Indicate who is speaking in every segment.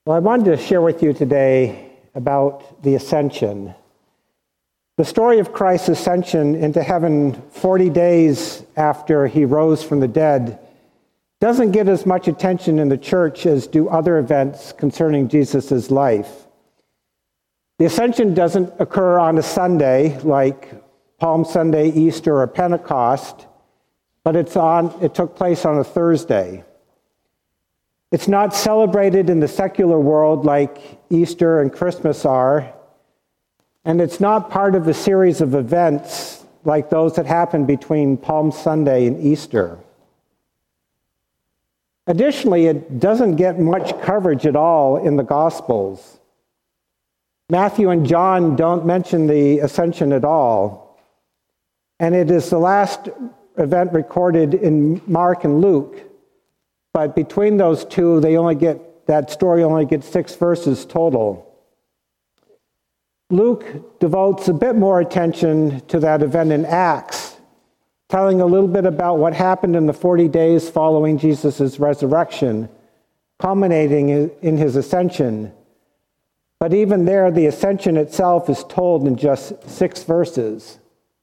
Speaker 1: Well, I wanted to share with you today about the ascension. The story of Christ's ascension into heaven 40 days after he rose from the dead doesn't get as much attention in the church as do other events concerning Jesus' life. The ascension doesn't occur on a Sunday like Palm Sunday, Easter, or Pentecost, but it took place on a Thursday. It's not celebrated in the secular world like Easter and Christmas are, and it's not part of a series of events like those that happened between Palm Sunday and Easter. Additionally, it doesn't get much coverage at all in the Gospels. Matthew and John don't mention the ascension at all, and it is the last event recorded in Mark and Luke. But between those two, that story only gets 6 verses total. Luke devotes a bit more attention to that event in Acts, telling a little bit about what happened in the 40 days following Jesus' resurrection, culminating in his ascension. But even there, the ascension itself is told in just 6 verses.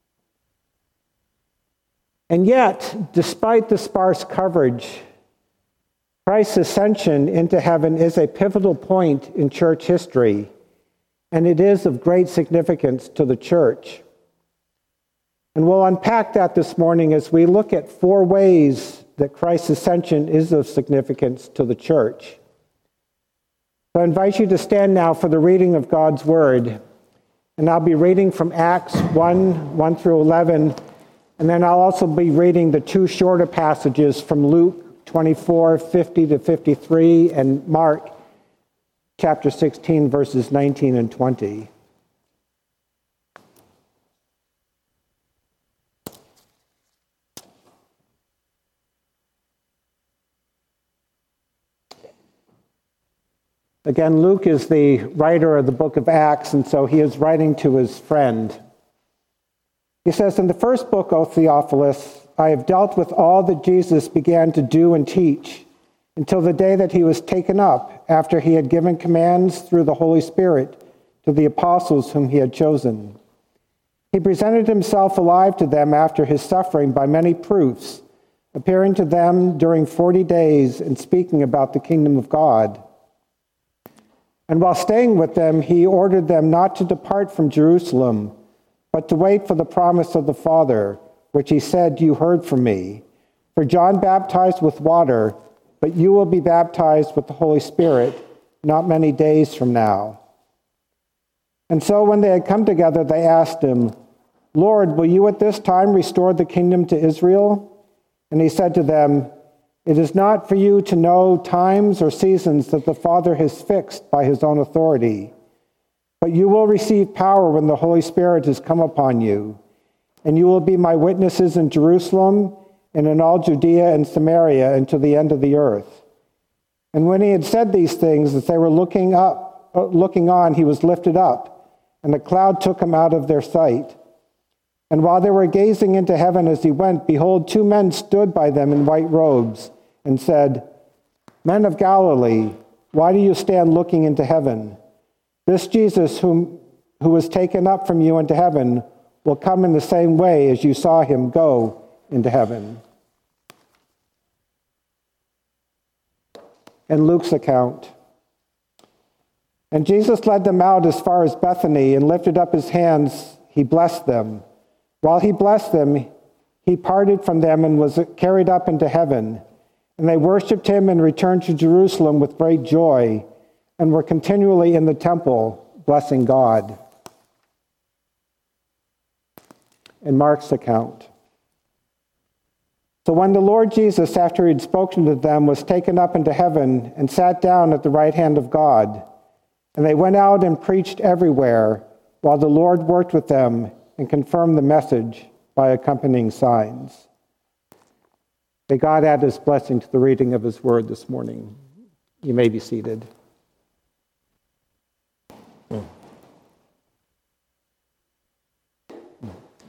Speaker 1: And yet, despite the sparse coverage, Christ's ascension into heaven is a pivotal point in church history, and it is of great significance to the church. And we'll unpack that this morning as we look at 4 ways that Christ's ascension is of significance to the church. So I invite you to stand now for the reading of God's Word, and I'll be reading from Acts 1 through 11, and then I'll also be reading the 2 shorter passages from Luke 24, 50 to 53, and Mark chapter 16, verses 19 and 20. Again, Luke is the writer of the book of Acts, and so he is writing to his friend. He says, "In the first book, O Theophilus, I have dealt with all that Jesus began to do and teach until the day that he was taken up, after he had given commands through the Holy Spirit to the apostles whom he had chosen. He presented himself alive to them after his suffering by many proofs, appearing to them during 40 days and speaking about the kingdom of God. And while staying with them, he ordered them not to depart from Jerusalem, but to wait for the promise of the Father, which he said, 'You heard from me. For John baptized with water, but you will be baptized with the Holy Spirit not many days from now.' And so when they had come together, they asked him, 'Lord, will you at this time restore the kingdom to Israel?' And he said to them, 'It is not for you to know times or seasons that the Father has fixed by his own authority. But you will receive power when the Holy Spirit has come upon you. And you will be my witnesses in Jerusalem and in all Judea and Samaria and to the end of the earth.' And when he had said these things, as they were looking on, he was lifted up, and a cloud took him out of their sight. And while they were gazing into heaven as he went, behold, 2 men stood by them in white robes and said, 'Men of Galilee, why do you stand looking into heaven? This Jesus who was taken up from you into heaven will come in the same way as you saw him go into heaven.'" In Luke's account, "And Jesus led them out as far as Bethany, and lifted up his hands, he blessed them. While he blessed them, he parted from them and was carried up into heaven. And they worshipped him and returned to Jerusalem with great joy, and were continually in the temple, blessing God." In Mark's account, "So when the Lord Jesus, after he had spoken to them, was taken up into heaven and sat down at the right hand of God, and they went out and preached everywhere, while the Lord worked with them and confirmed the message by accompanying signs." May God add his blessing to the reading of his word this morning. You may be seated.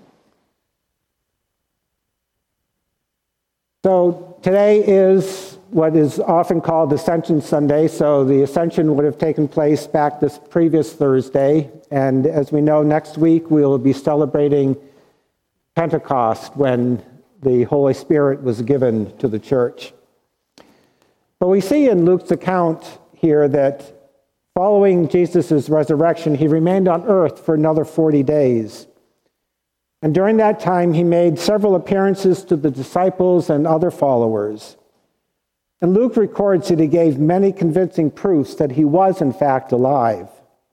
Speaker 1: So today is what is often called Ascension Sunday. So the Ascension would have taken place back this previous Thursday. And as we know, next week we will be celebrating Pentecost, when the Holy Spirit was given to the church. But we see in Luke's account here that following Jesus' resurrection, he remained on earth for another 40 days. And during that time, he made several appearances to the disciples and other followers. And Luke records that he gave many convincing proofs that he was, in fact, alive.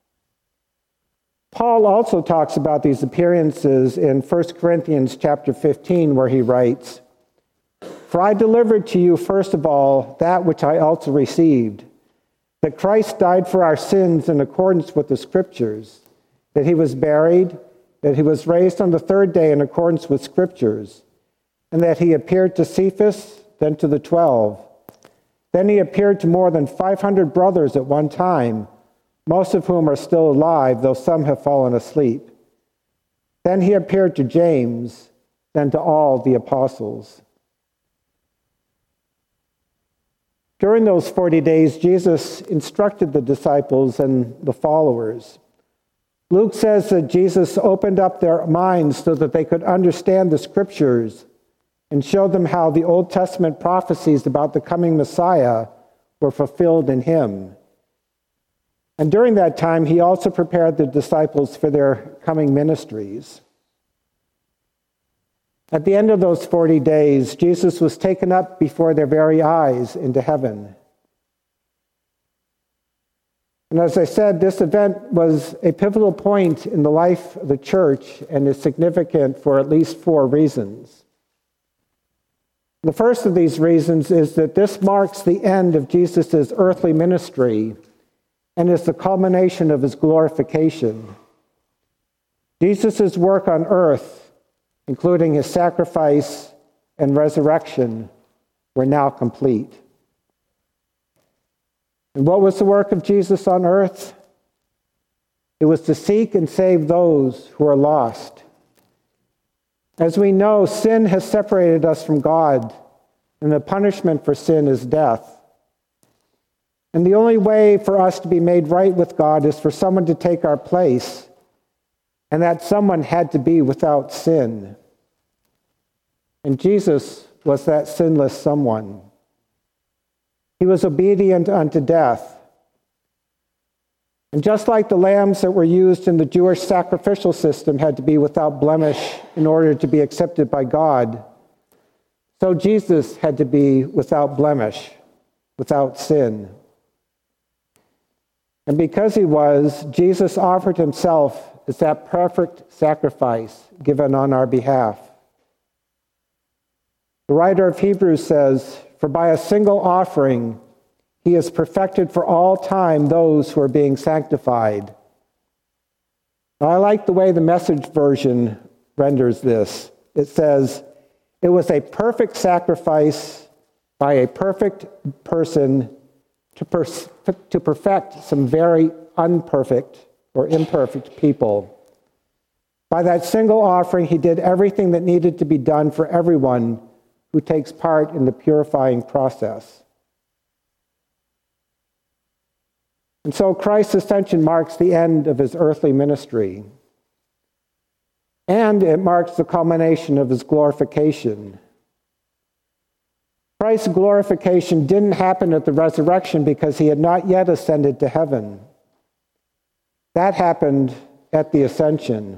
Speaker 1: Paul also talks about these appearances in 1 Corinthians chapter 15, where he writes, "For I delivered to you first of all that which I also received, that Christ died for our sins in accordance with the Scriptures, that he was buried, that he was raised on the third day in accordance with Scriptures, and that he appeared to Cephas, then to the 12. Then he appeared to more than 500 brothers at one time, most of whom are still alive, though some have fallen asleep. Then he appeared to James, then to all the apostles." During those 40 days, Jesus instructed the disciples and the followers. Luke says that Jesus opened up their minds so that they could understand the Scriptures and showed them how the Old Testament prophecies about the coming Messiah were fulfilled in him. And during that time, he also prepared the disciples for their coming ministries. At the end of those 40 days, Jesus was taken up before their very eyes into heaven. And as I said, this event was a pivotal point in the life of the church and is significant for at least 4 reasons. The first of these reasons is that this marks the end of Jesus' earthly ministry and is the culmination of his glorification. Jesus' work on earth, including his sacrifice and resurrection, were now complete. And what was the work of Jesus on earth? It was to seek and save those who are lost. As we know, sin has separated us from God, and the punishment for sin is death. And the only way for us to be made right with God is for someone to take our place, and that someone had to be without sin. And Jesus was that sinless someone. He was obedient unto death. And just like the lambs that were used in the Jewish sacrificial system had to be without blemish in order to be accepted by God, so Jesus had to be without blemish, without sin. And because he was, Jesus offered himself as that perfect sacrifice given on our behalf. The writer of Hebrews says, "For by a single offering he has perfected for all time those who are being sanctified." Now, I like the way the Message version renders this. It says, "It was a perfect sacrifice by a perfect person to perfect some very unperfect or imperfect people. By that single offering, he did everything that needed to be done for everyone who takes part in the purifying process." And so Christ's ascension marks the end of his earthly ministry. And it marks the culmination of his glorification. Christ's glorification didn't happen at the resurrection because he had not yet ascended to heaven. That happened at the ascension.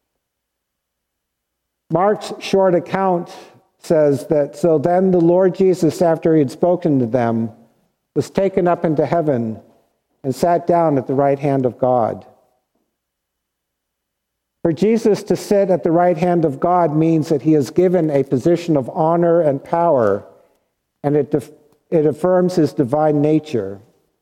Speaker 1: Mark's short account says that, "So then the Lord Jesus, after he had spoken to them, was taken up into heaven and sat down at the right hand of God." For Jesus to sit at the right hand of God means that he is given a position of honor and power, and it affirms his divine nature.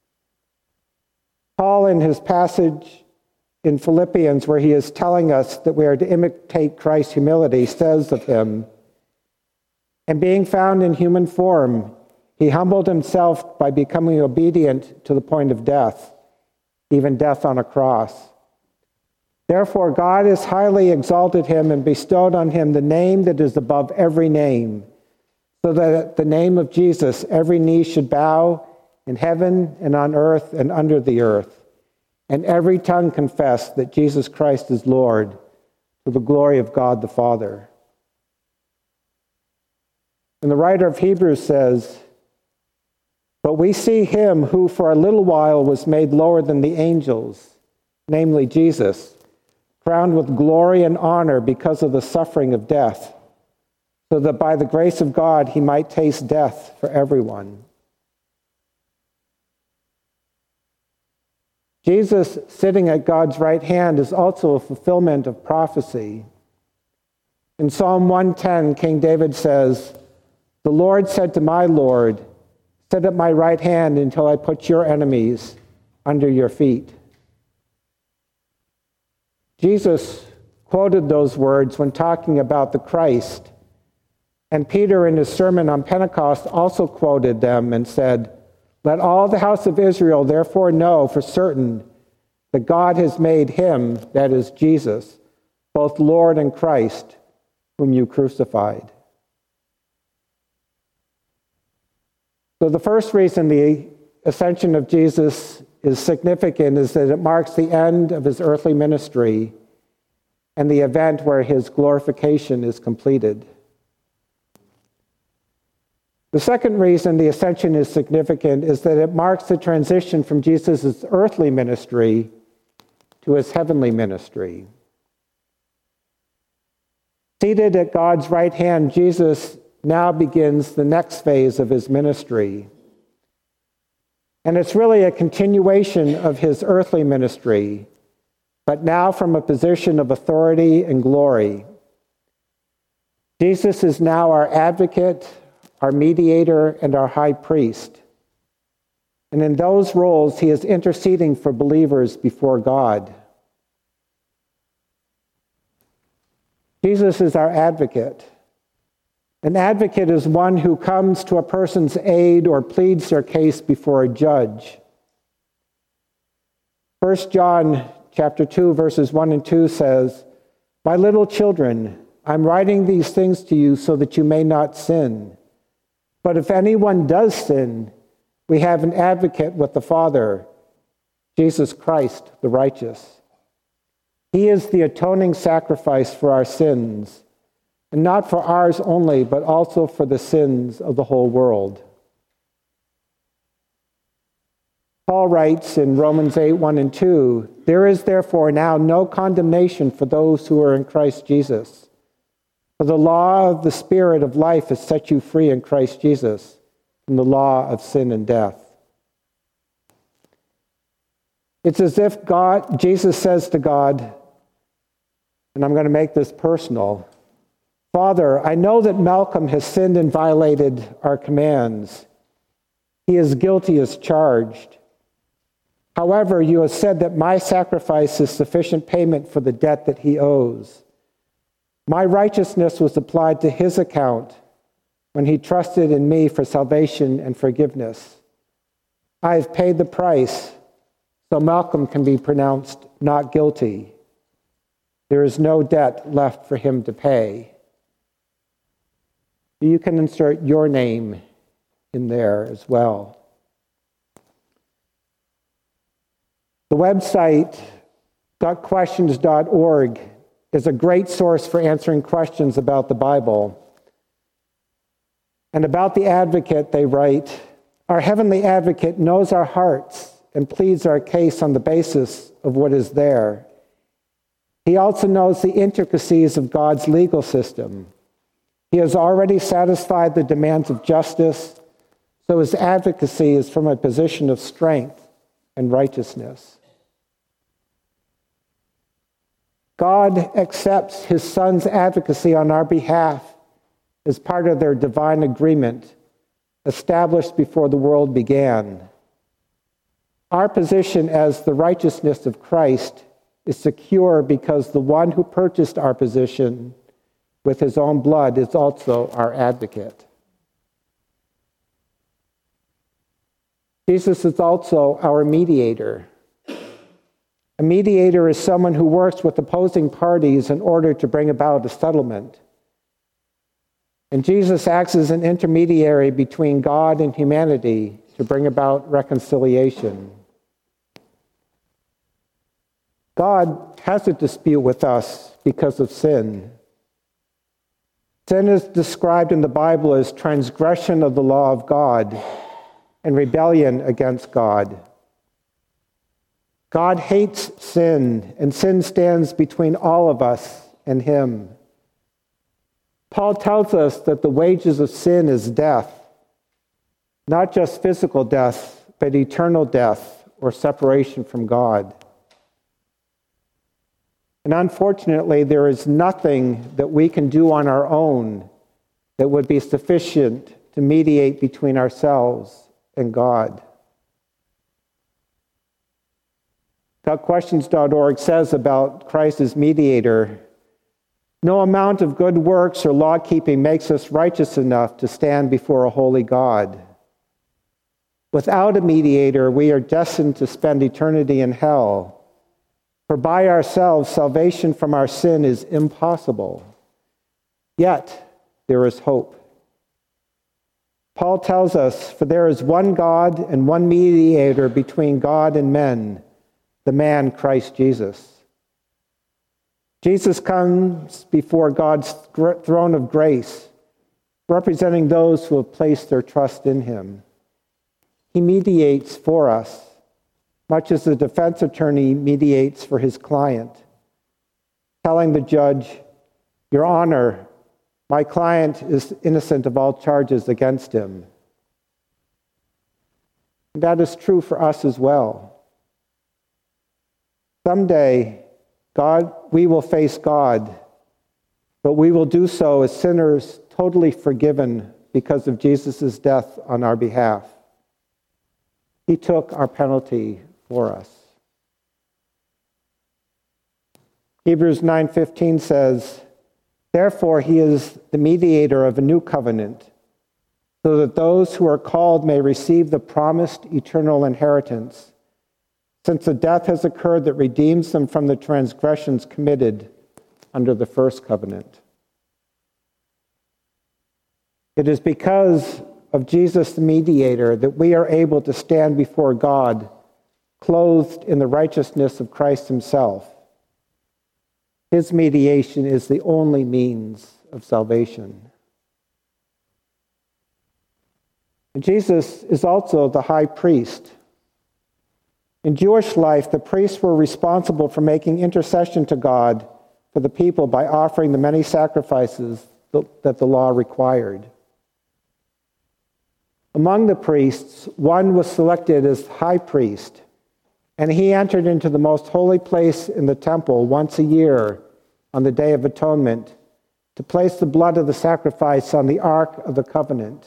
Speaker 1: Paul, in his passage in Philippians, where he is telling us that we are to imitate Christ's humility, says of him, "And being found in human form, he humbled himself by becoming obedient to the point of death, even death on a cross. Therefore God has highly exalted him and bestowed on him the name that is above every name, so that at the name of Jesus every knee should bow in heaven and on earth and under the earth, and every tongue confess that Jesus Christ is Lord, to the glory of God the Father. And the writer of Hebrews says, "But we see him who for a little while was made lower than the angels, namely Jesus, crowned with glory and honor because of the suffering of death, so that by the grace of God he might taste death for everyone." Jesus sitting at God's right hand is also a fulfillment of prophecy. In Psalm 110, King David says, "The Lord said to my Lord, sit at my right hand until I put your enemies under your feet." Jesus quoted those words when talking about the Christ, and Peter in his sermon on Pentecost also quoted them and said, "Let all the house of Israel therefore know for certain that God has made him," that is Jesus, "both Lord and Christ, whom you crucified." So the first reason the ascension of Jesus is significant is that it marks the end of his earthly ministry and the event where his glorification is completed. The second reason the ascension is significant is that it marks the transition from Jesus' earthly ministry to his heavenly ministry. Seated at God's right hand, Jesus now begins the next phase of his ministry. And it's really a continuation of his earthly ministry, but now from a position of authority and glory. Jesus is now our advocate, our mediator, and our high priest. And in those roles, he is interceding for believers before God. Jesus is our advocate. An advocate is one who comes to a person's aid or pleads their case before a judge. 1 John chapter 2, verses 1 and 2 says, "My little children, I'm writing these things to you so that you may not sin. But if anyone does sin, we have an advocate with the Father, Jesus Christ the righteous. He is the atoning sacrifice for our sins, and not for ours only, but also for the sins of the whole world." Paul writes in Romans 8, 1 and 2, "There is therefore now no condemnation for those who are in Christ Jesus. For the law of the Spirit of life has set you free in Christ Jesus from the law of sin and death." It's as if Jesus says to God, and I'm going to make this personal, "Father, I know that Malcolm has sinned and violated our commands. He is guilty as charged. However, you have said that my sacrifice is sufficient payment for the debt that he owes. My righteousness was applied to his account when he trusted in me for salvation and forgiveness. I have paid the price so Malcolm can be pronounced not guilty. There is no debt left for him to pay." You can insert your name in there as well. The website gotquestions.org is a great source for answering questions about the Bible. And about the advocate, they write, "Our heavenly advocate knows our hearts and pleads our case on the basis of what is there. He also knows the intricacies of God's legal system. He has already satisfied the demands of justice, so his advocacy is from a position of strength and righteousness." God accepts his Son's advocacy on our behalf as part of their divine agreement established before the world began. Our position as the righteousness of Christ is secure because the one who purchased our position with his own blood is also our advocate. Jesus is also our mediator. A mediator is someone who works with opposing parties in order to bring about a settlement. And Jesus acts as an intermediary between God and humanity to bring about reconciliation. God has a dispute with us because of sin. Sin is described in the Bible as transgression of the law of God and rebellion against God. God hates sin, and sin stands between all of us and him. Paul tells us that the wages of sin is death, not just physical death, but eternal death or separation from God. And unfortunately, there is nothing that we can do on our own that would be sufficient to mediate between ourselves and God. GotQuestions.org says about Christ as mediator, no amount of good works or law-keeping makes us righteous enough to stand before a holy God. Without a mediator, we are destined to spend eternity in hell. For by ourselves, salvation from our sin is impossible. Yet, there is hope. Paul tells us, for there is one God and one mediator between God and men, the man Christ Jesus. Jesus comes before God's throne of grace, representing those who have placed their trust in him. He mediates for us, much as the defense attorney mediates for his client, telling the judge, Your Honor, my client is innocent of all charges against him. And that is true for us as well. Someday, we will face God, but we will do so as sinners totally forgiven because of Jesus' death on our behalf. He took our penalty for us. Hebrews 9:15 says, Therefore he is the mediator of a new covenant, so that those who are called may receive the promised eternal inheritance, since a death has occurred that redeems them from the transgressions committed under the first covenant. It is because of Jesus the mediator that we are able to stand before God clothed in the righteousness of Christ himself. His mediation is the only means of salvation. And Jesus is also the high priest. In Jewish life, the priests were responsible for making intercession to God for the people by offering the many sacrifices that the law required. Among the priests, one was selected as high priest, and he entered into the most holy place in the temple once a year on the Day of Atonement to place the blood of the sacrifice on the Ark of the Covenant.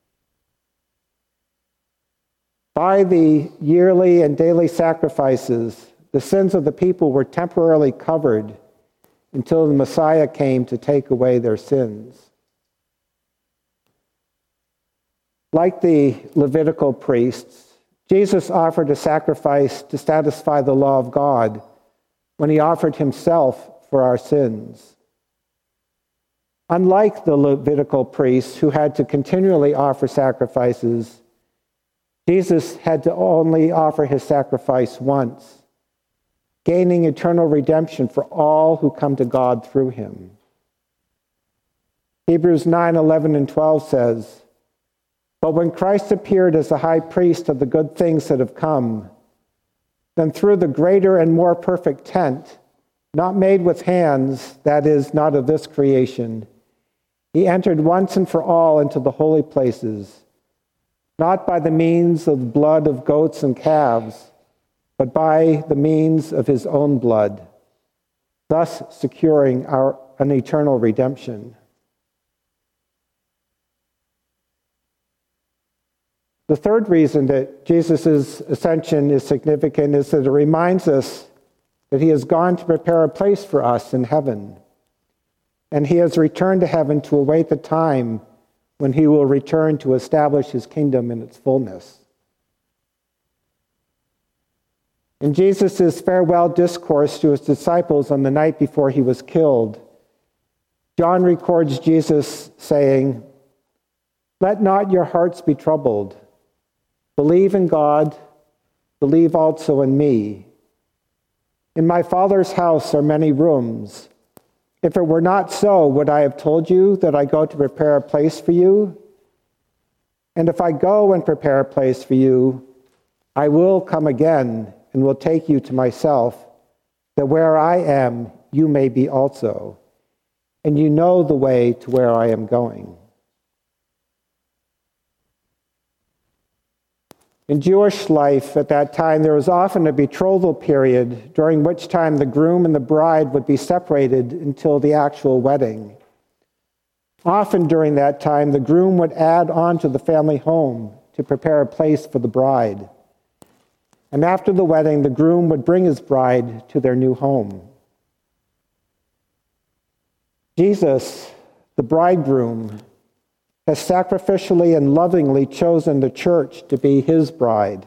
Speaker 1: By the yearly and daily sacrifices, the sins of the people were temporarily covered until the Messiah came to take away their sins. Like the Levitical priests, Jesus offered a sacrifice to satisfy the law of God when he offered himself for our sins. Unlike the Levitical priests who had to continually offer sacrifices, Jesus had to only offer his sacrifice once, gaining eternal redemption for all who come to God through him. Hebrews 9:11 and 12 says, But when Christ appeared as the high priest of the good things that have come, then through the greater and more perfect tent, not made with hands, that is, not of this creation, he entered once and for all into the holy places, not by the means of the blood of goats and calves, but by the means of his own blood, thus securing an eternal redemption. The third reason that Jesus' ascension is significant is that it reminds us that he has gone to prepare a place for us in heaven, and he has returned to heaven to await the time when he will return to establish his kingdom in its fullness. In Jesus' farewell discourse to his disciples on the night before he was killed, John records Jesus saying, "Let not your hearts be troubled. Believe in God, believe also in me. In my Father's house are many rooms. If it were not so, would I have told you that I go to prepare a place for you? And if I go and prepare a place for you, I will come again and will take you to myself, that where I am, you may be also. And you know the way to where I am going." In Jewish life at that time, there was often a betrothal period during which time the groom and the bride would be separated until the actual wedding. Often during that time, the groom would add on to the family home to prepare a place for the bride. And after the wedding, the groom would bring his bride to their new home. Jesus, the bridegroom, has sacrificially and lovingly chosen the church to be his bride.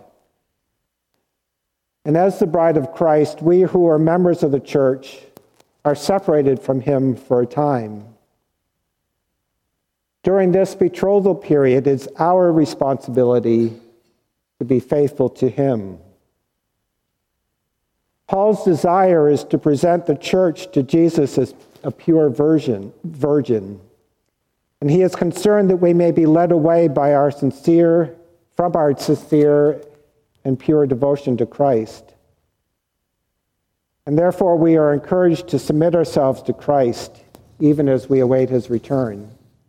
Speaker 1: And as the bride of Christ, we who are members of the church are separated from him for a time. During this betrothal period, it's our responsibility to be faithful to him. Paul's desire is to present the church to Jesus as a pure virgin. And he is concerned that we may be led away by our sincere and pure devotion to Christ. And therefore we are encouraged to submit ourselves to Christ, even as we await his return.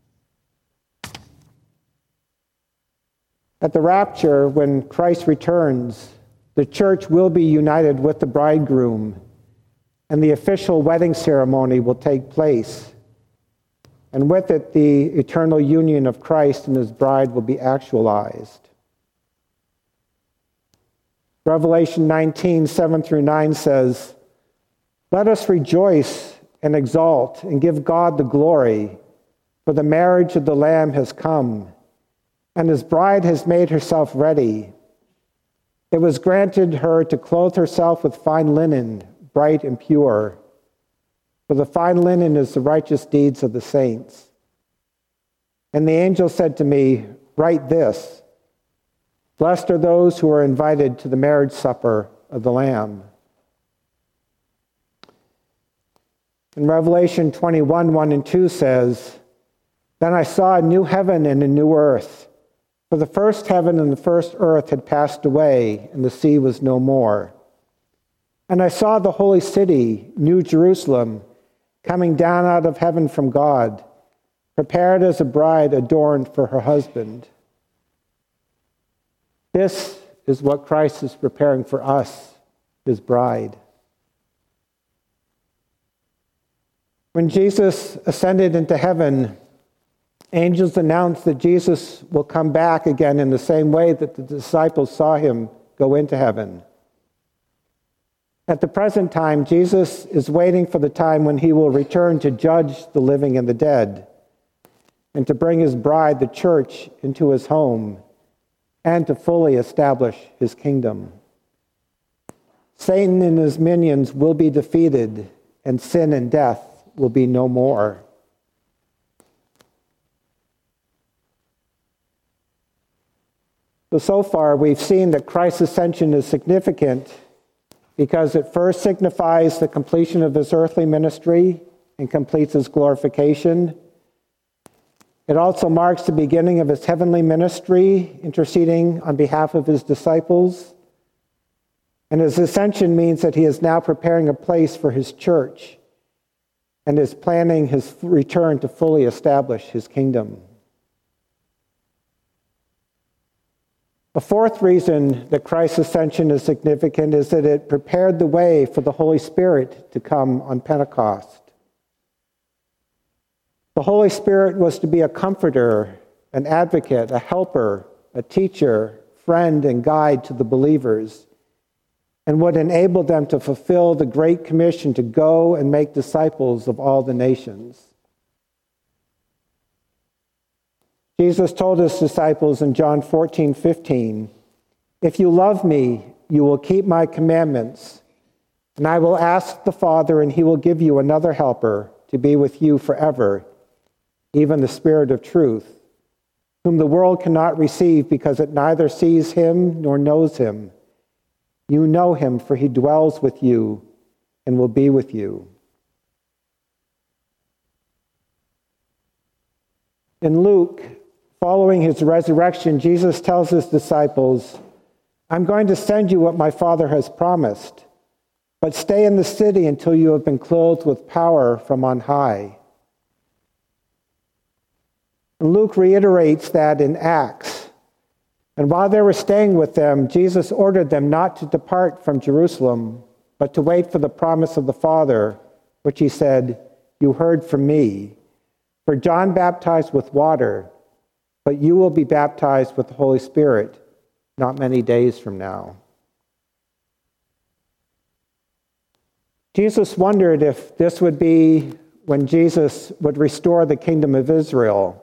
Speaker 1: At the rapture, when Christ returns, the church will be united with the bridegroom, and the official wedding ceremony will take place. And with it, the eternal union of Christ and his bride will be actualized. Revelation 19, 7-9 says, "Let us rejoice and exult and give God the glory, for the marriage of the Lamb has come, and his bride has made herself ready. It was granted her to clothe herself with fine linen, bright and pure. For the fine linen is the righteous deeds of the saints." And the angel said to me, "Write this: Blessed are those who are invited to the marriage supper of the Lamb." In Revelation 21, 1 and 2 says, "Then I saw a new heaven and a new earth. For the first heaven and the first earth had passed away, and the sea was no more. And I saw the holy city, New Jerusalem, coming down out of heaven from God, prepared as a bride adorned for her husband." This is what Christ is preparing for us, his bride. When Jesus ascended into heaven, angels announced that Jesus will come back again in the same way that the disciples saw him go into heaven. At the present time, Jesus is waiting for the time when he will return to judge the living and the dead, and to bring his bride, the church, into his home, and to fully establish his kingdom. Satan and his minions will be defeated, and sin and death will be no more. So far, we've seen that Christ's ascension is significant because it first signifies the completion of his earthly ministry and completes his glorification. It also marks the beginning of his heavenly ministry, interceding on behalf of his disciples. And his ascension means that he is now preparing a place for his church and is planning his return to fully establish his kingdom. A fourth reason that Christ's ascension is significant is that it prepared the way for the Holy Spirit to come on Pentecost. The Holy Spirit was to be a comforter, an advocate, a helper, a teacher, friend, and guide to the believers, and would enable them to fulfill the Great Commission to go and make disciples of all the nations. Jesus told his disciples in John 14:15, "If you love me, you will keep my commandments, and I will ask the Father, and he will give you another helper to be with you forever, even the Spirit of truth, whom the world cannot receive because it neither sees him nor knows him. You know him, for he dwells with you and will be with you. In Luke, following his resurrection, Jesus tells his disciples, I'm going to send you what my Father has promised, but stay in the city until you have been clothed with power from on high. And Luke reiterates that in Acts. And while they were staying with them, Jesus ordered them not to depart from Jerusalem, but to wait for the promise of the Father, which he said, You heard from me. For John baptized with water, but you will be baptized with the Holy Spirit not many days from now. Jesus wondered if this would be when Jesus would restore the kingdom of Israel.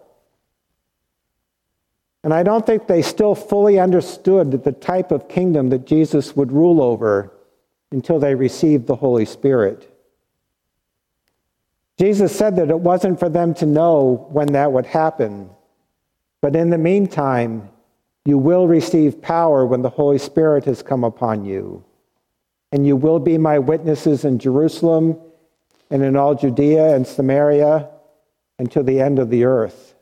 Speaker 1: And I don't think they still fully understood the type of kingdom that Jesus would rule over until they received the Holy Spirit. Jesus said that it wasn't for them to know when that would happen. But in the meantime, you will receive power when the Holy Spirit has come upon you. And you will be my witnesses in Jerusalem and in all Judea and Samaria and to the end of the earth.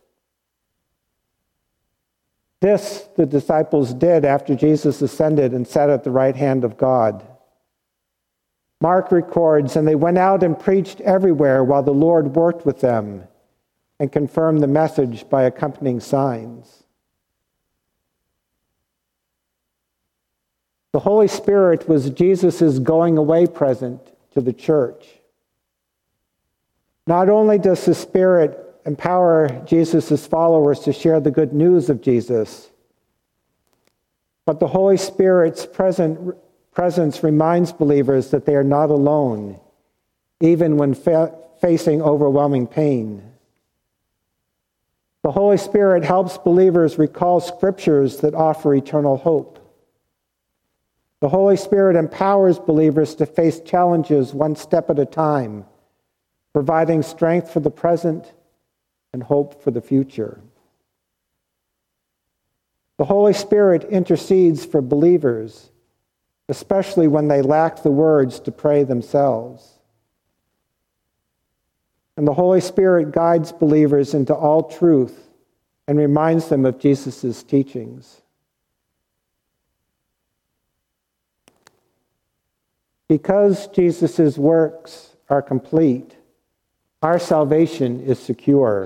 Speaker 1: This the disciples did after Jesus ascended and sat at the right hand of God. Mark records, and they went out and preached everywhere while the Lord worked with them and confirmed the message by accompanying signs. The Holy Spirit was Jesus' going away present to the church. Not only does the Spirit empower Jesus' followers to share the good news of Jesus, but the Holy Spirit's presence reminds believers that they are not alone, even when facing overwhelming pain. The Holy Spirit helps believers recall scriptures that offer eternal hope. The Holy Spirit empowers believers to face challenges one step at a time, providing strength for the present and hope for the future. The Holy Spirit intercedes for believers, especially when they lack the words to pray themselves. And the Holy Spirit guides believers into all truth and reminds them of Jesus' teachings. Because Jesus' works are complete, our salvation is secure.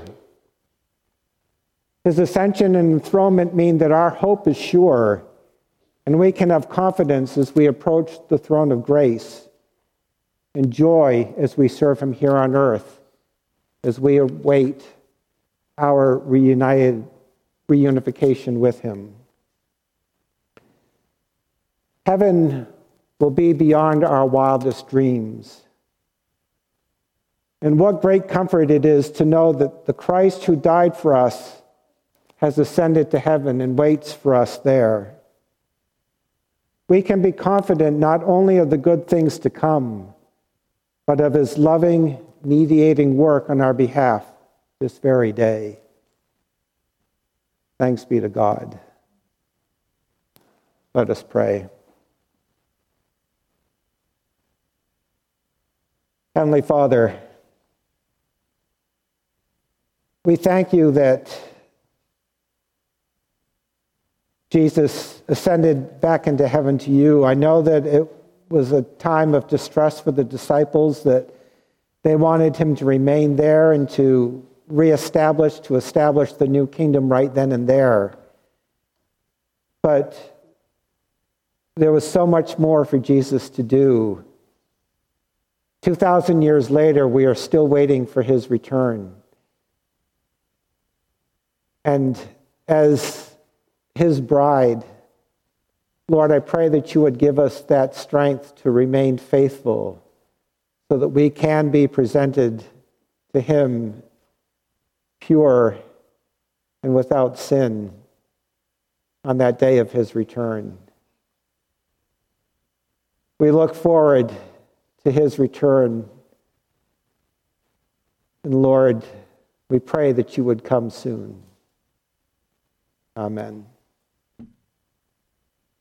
Speaker 1: His ascension and enthronement mean that our hope is sure, and we can have confidence as we approach the throne of grace, and joy as we serve him here on earth, as we await our reunification with him. Heaven will be beyond our wildest dreams. And what great comfort it is to know that the Christ who died for us has ascended to heaven and waits for us there. We can be confident not only of the good things to come, but of his loving, mediating work on our behalf this very day. Thanks be to God. Let us pray. Heavenly Father, we thank you that Jesus ascended back into heaven to you. I know that it was a time of distress for the disciples, that they wanted him to remain there and to establish the new kingdom right then and there. But there was so much more for Jesus to do. 2,000 years later, we are still waiting for his return. And as his bride, Lord, I pray that you would give us that strength to remain faithful so that we can be presented to him pure and without sin on that day of his return. We look forward to his return And Lord, we pray that you would come soon. Amen.